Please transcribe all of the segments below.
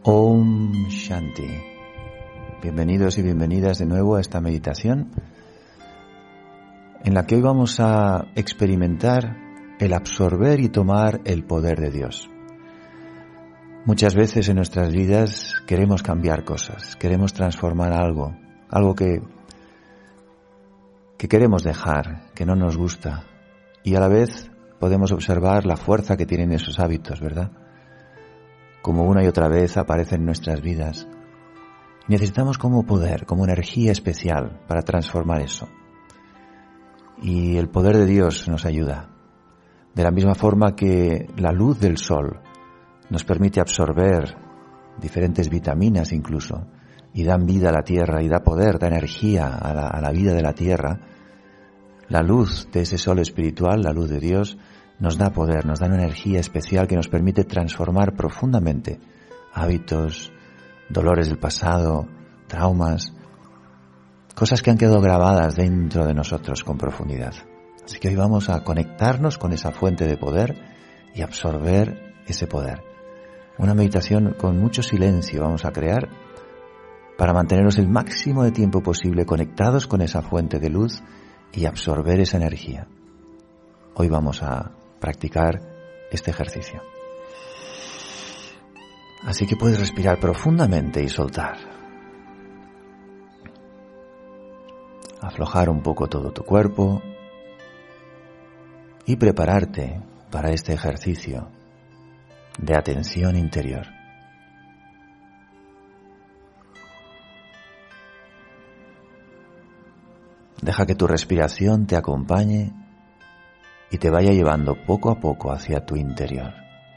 Om Shanti. Bienvenidos y bienvenidas de nuevo a esta meditación en la que hoy vamos a experimentar el absorber y tomar el poder de Dios. Muchas veces en nuestras vidas queremos cambiar cosas, queremos transformar algo que queremos dejar, que no nos gusta, y a la vez podemos observar la fuerza que tienen esos hábitos, ¿verdad? Como una y otra vez aparecen en nuestras vidas. Necesitamos como poder, como energía especial para transformar eso. Y el poder de Dios nos ayuda. De la misma forma que la luz del sol nos permite absorber diferentes vitaminas incluso, y dan vida a la tierra, y da poder, da energía a la vida de la tierra, la luz de ese sol espiritual, la luz de Dios, nos da poder, nos da una energía especial que nos permite transformar profundamente hábitos, dolores del pasado, traumas, cosas que han quedado grabadas dentro de nosotros con profundidad. Así que hoy vamos a conectarnos con esa fuente de poder y absorber ese poder. Una meditación con mucho silencio vamos a crear para mantenernos el máximo de tiempo posible conectados con esa fuente de luz y absorber esa energía. Hoy vamos a practicar este ejercicio. Así que puedes respirar profundamente y soltar. Aflojar un poco todo tu cuerpo y prepararte para este ejercicio de atención interior. Deja que tu respiración te acompañe y te vaya llevando poco a poco hacia tu interior.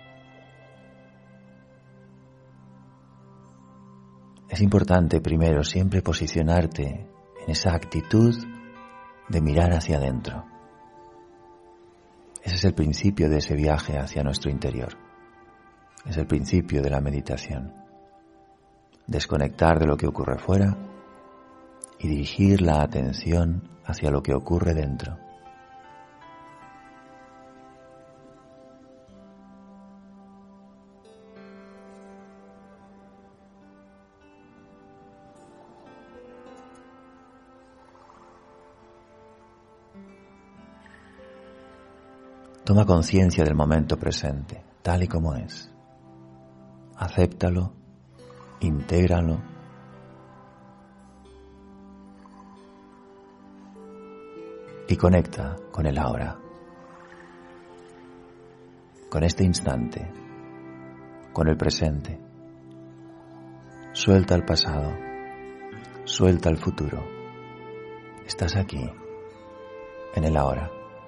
Es importante primero siempre posicionarte en esa actitud de mirar hacia adentro. Ese es el principio de ese viaje hacia nuestro interior. Es el principio de la meditación. Desconectar de lo que ocurre fuera y dirigir la atención hacia lo que ocurre dentro. Toma conciencia del momento presente, tal y como es. Acéptalo, intégralo. Y conecta con el ahora, con este instante, con el presente. Suelta el pasado, suelta el futuro. Estás aquí, en el ahora.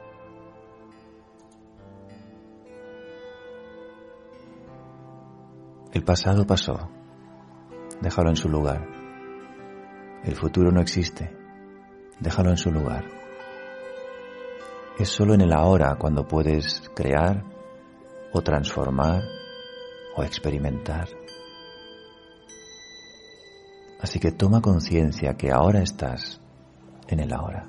El pasado pasó, déjalo en su lugar. El futuro no existe, déjalo en su lugar. Es solo en el ahora cuando puedes crear o transformar o experimentar. Así que toma conciencia que ahora estás en el ahora.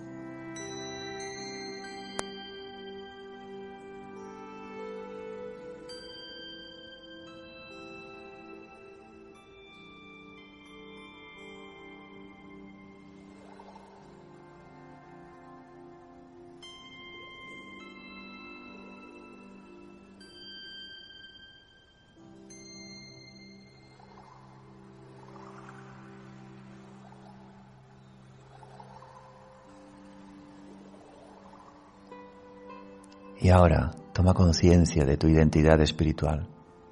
Y ahora toma conciencia de tu identidad espiritual.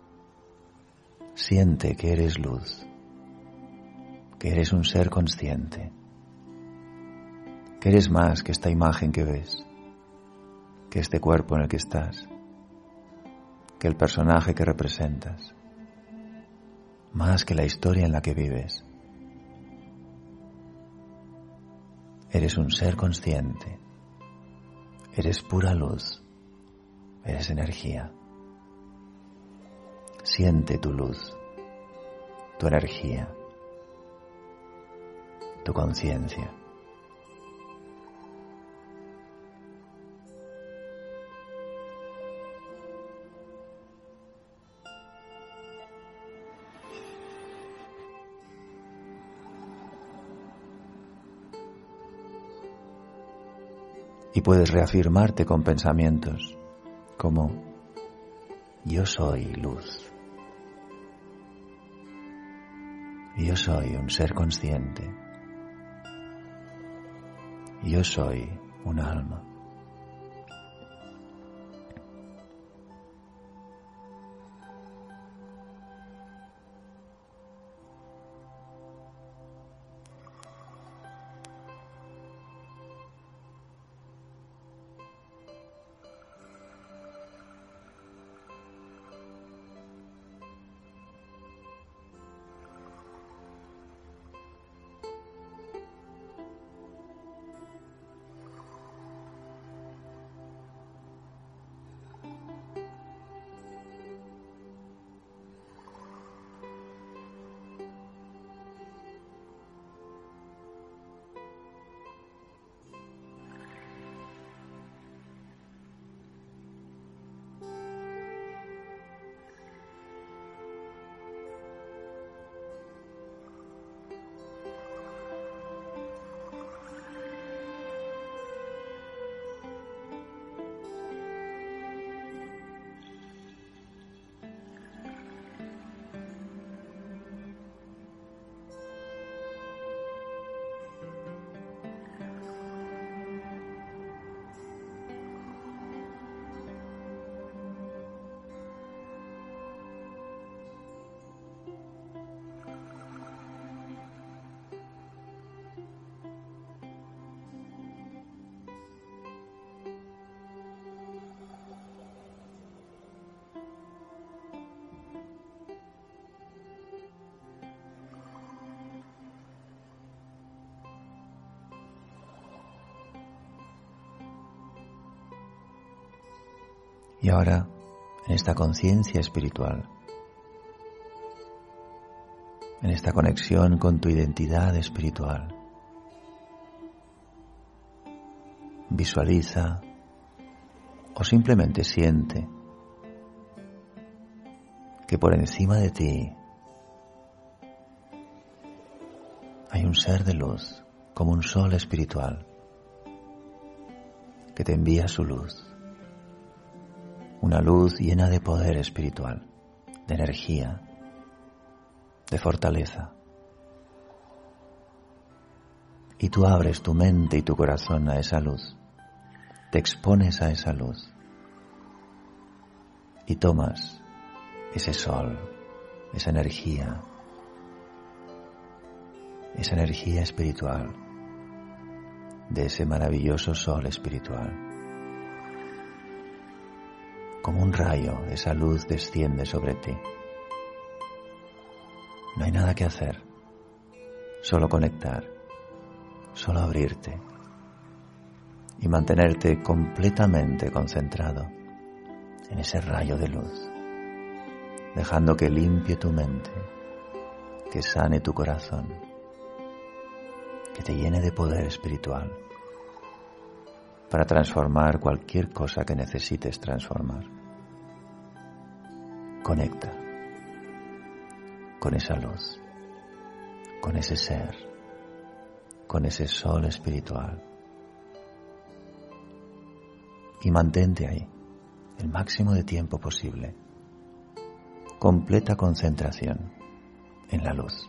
Siente que eres luz, que eres un ser consciente, que eres más que esta imagen que ves, que este cuerpo en el que estás, que el personaje que representas, más que la historia en la que vives. Eres un ser consciente, eres pura luz. Eres energía. Siente tu luz, tu energía, tu conciencia. Y puedes reafirmarte con pensamientos como yo soy luz. Yo soy un ser consciente. Yo soy un alma. Y ahora, en esta conciencia espiritual, en esta conexión con tu identidad espiritual, visualiza o simplemente siente que por encima de ti hay un ser de luz, como un sol espiritual, que te envía su luz. Una luz llena de poder espiritual, de energía, de fortaleza. Y tú abres tu mente y tu corazón a esa luz, te expones a esa luz y tomas ese sol, esa energía espiritual, de ese maravilloso sol espiritual. Como un rayo, esa luz desciende sobre ti. No hay nada que hacer, solo conectar, solo abrirte y mantenerte completamente concentrado en ese rayo de luz, dejando que limpie tu mente, que sane tu corazón, que te llene de poder espiritual para transformar cualquier cosa que necesites transformar. Conecta con esa luz, con ese ser, con ese sol espiritual y mantente ahí el máximo de tiempo posible. Completa concentración en la luz.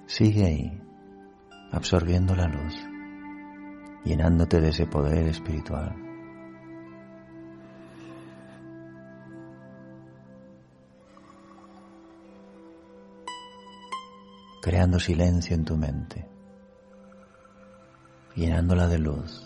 Sigue ahí, absorbiendo la luz, llenándote de ese poder espiritual. Creando silencio en tu mente, llenándola de luz.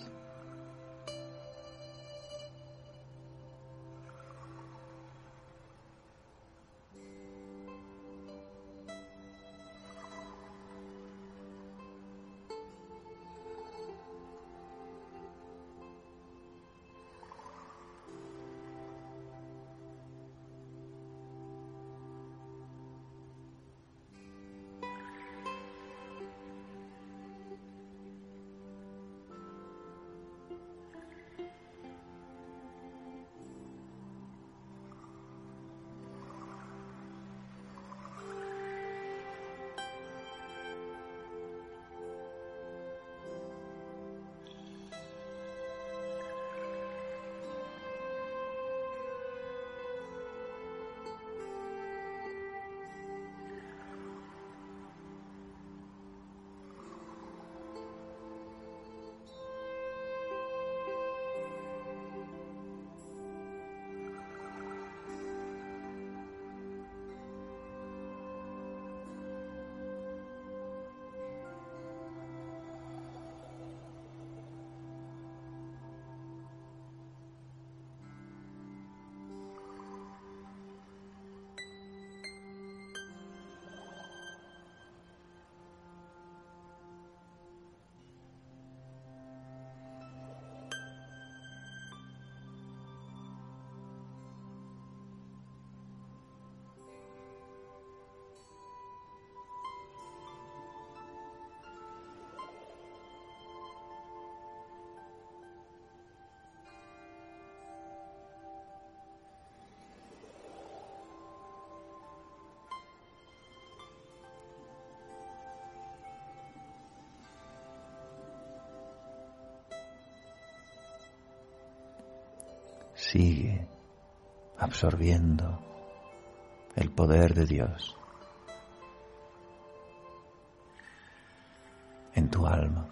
Sigue absorbiendo el poder de Dios en tu alma.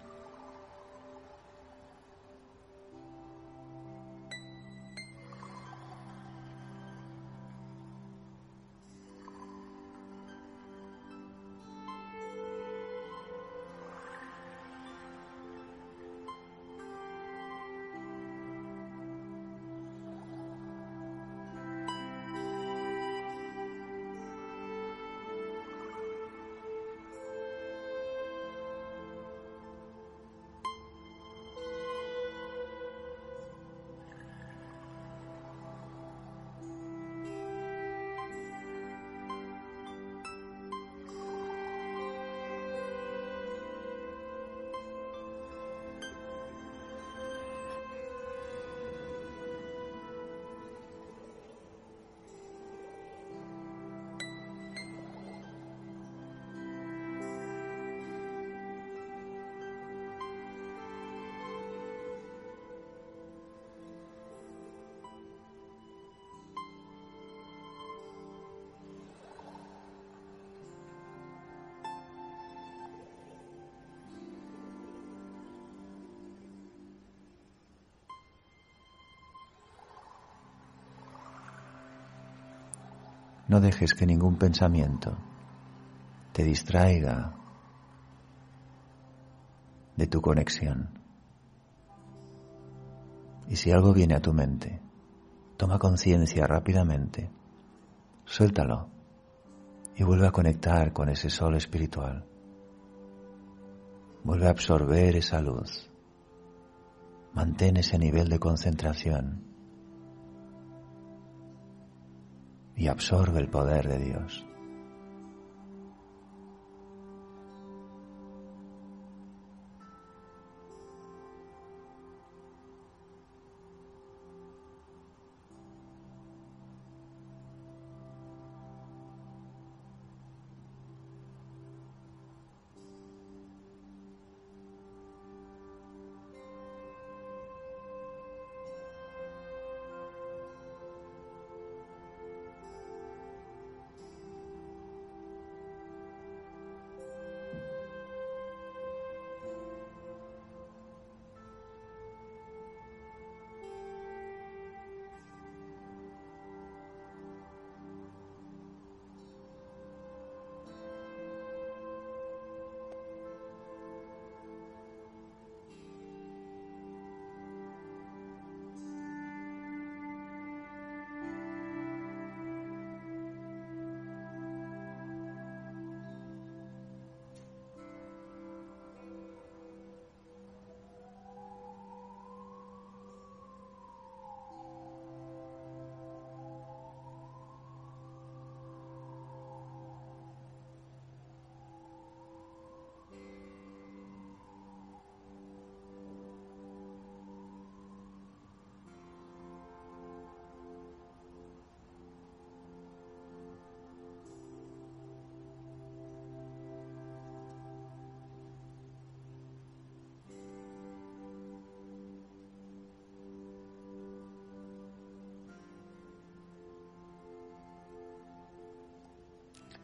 No dejes que ningún pensamiento te distraiga de tu conexión. Y si algo viene a tu mente, toma conciencia rápidamente, suéltalo y vuelve a conectar con ese sol espiritual. Vuelve a absorber esa luz. Mantén ese nivel de concentración y absorbe el poder de Dios.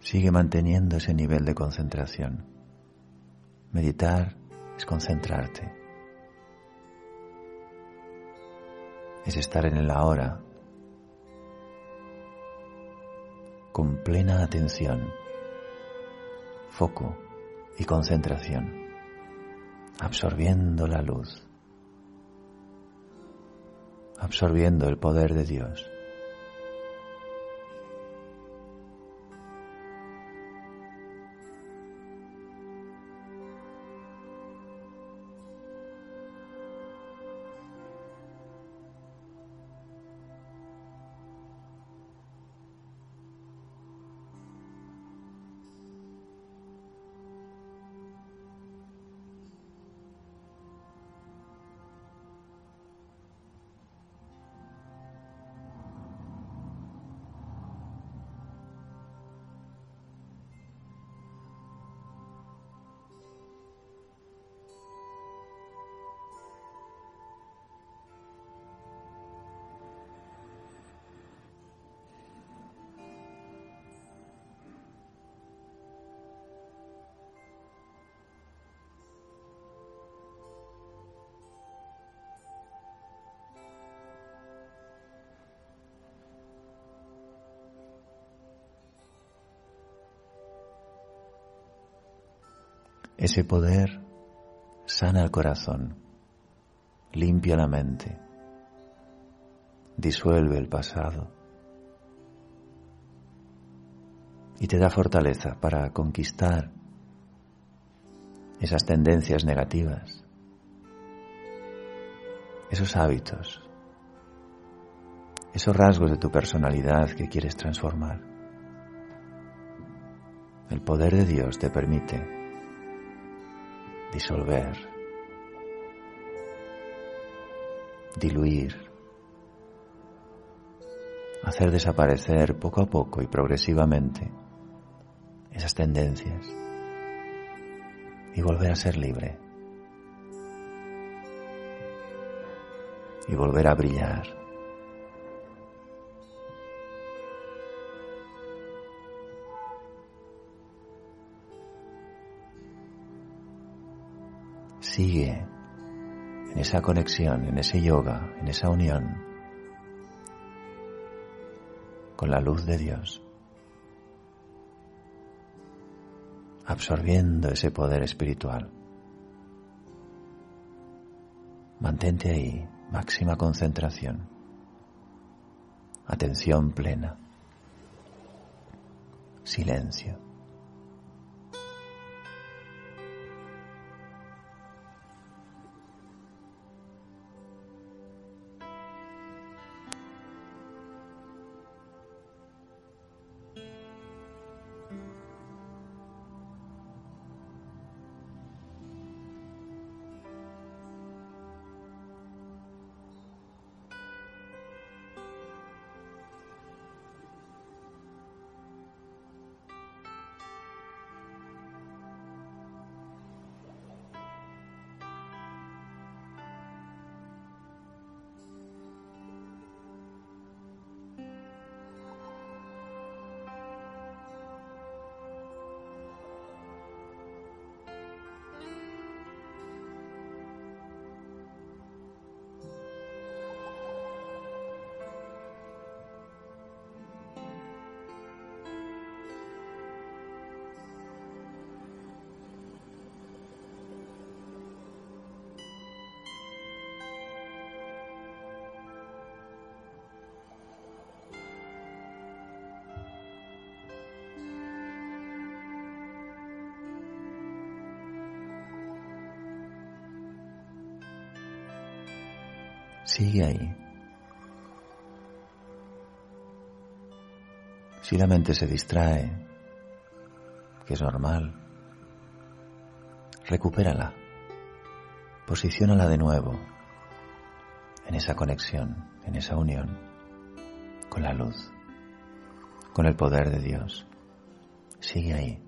Sigue manteniendo ese nivel de concentración. Meditar es concentrarte. Es estar en el ahora, con plena atención, foco y concentración, absorbiendo la luz, absorbiendo el poder de Dios. Ese poder sana el corazón, limpia la mente, disuelve el pasado y te da fortaleza para conquistar esas tendencias negativas, esos hábitos, esos rasgos de tu personalidad que quieres transformar. El poder de Dios te permite disolver, diluir, hacer desaparecer poco a poco y progresivamente esas tendencias y volver a ser libre y volver a brillar. Sigue en esa conexión, en ese yoga, en esa unión con la luz de Dios, absorbiendo ese poder espiritual. Mantente ahí, máxima concentración, atención plena, silencio. Sigue ahí. Si la mente se distrae, que es normal, recupérala, posiciónala de nuevo en esa conexión, en esa unión con la luz, con el poder de Dios. Sigue ahí.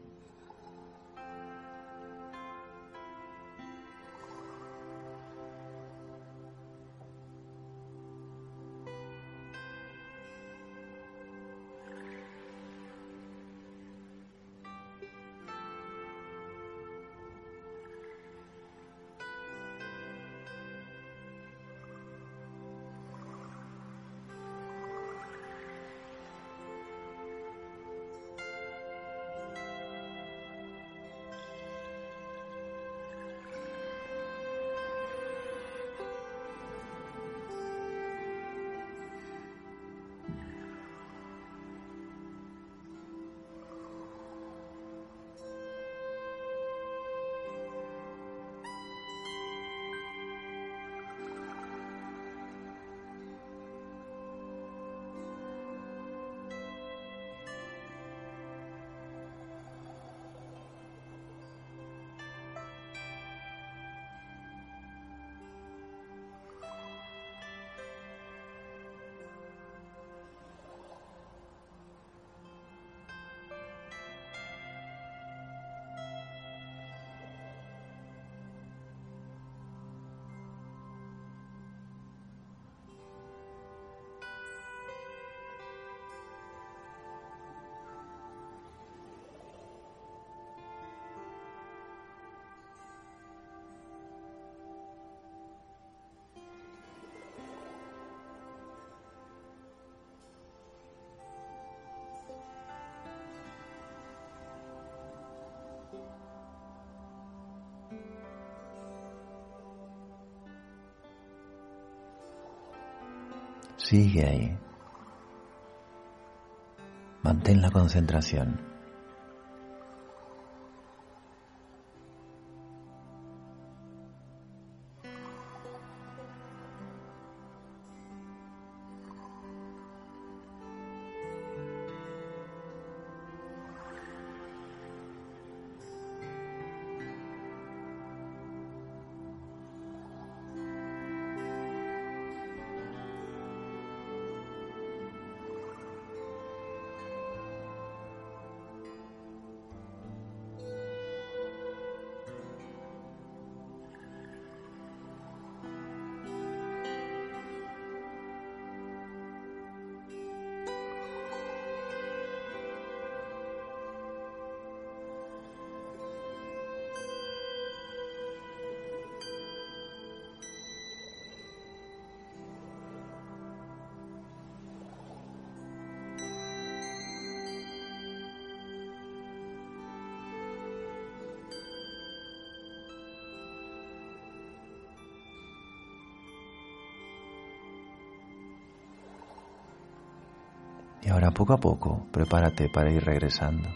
Sigue ahí. Mantén la concentración. Y ahora poco a poco, prepárate para ir regresando.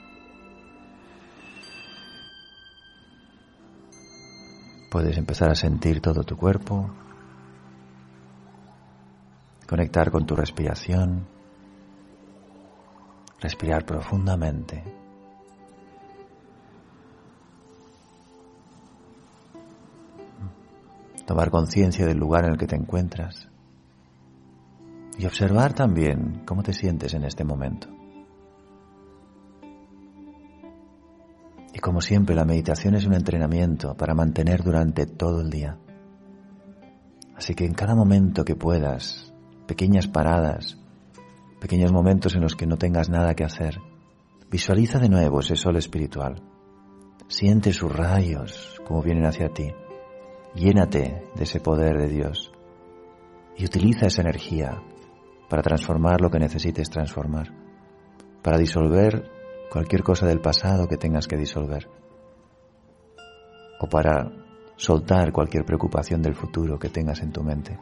Puedes empezar a sentir todo tu cuerpo, conectar con tu respiración, respirar profundamente. Tomar conciencia del lugar en el que te encuentras. Y observar también cómo te sientes en este momento. Y como siempre, la meditación es un entrenamiento para mantener durante todo el día. Así que en cada momento que puedas, pequeñas paradas, pequeños momentos en los que no tengas nada que hacer, visualiza de nuevo ese sol espiritual. Siente sus rayos como vienen hacia ti. Llénate de ese poder de Dios. Y utiliza esa energía para transformar lo que necesites transformar, para disolver cualquier cosa del pasado que tengas que disolver, o para soltar cualquier preocupación del futuro que tengas en tu mente.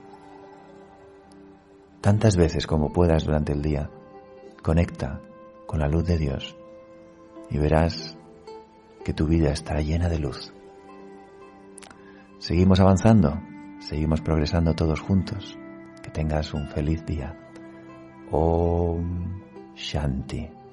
Tantas veces como puedas durante el día, conecta con la luz de Dios y verás que tu vida estará llena de luz. Seguimos avanzando, seguimos progresando todos juntos. Que tengas un feliz día. Om Shanti.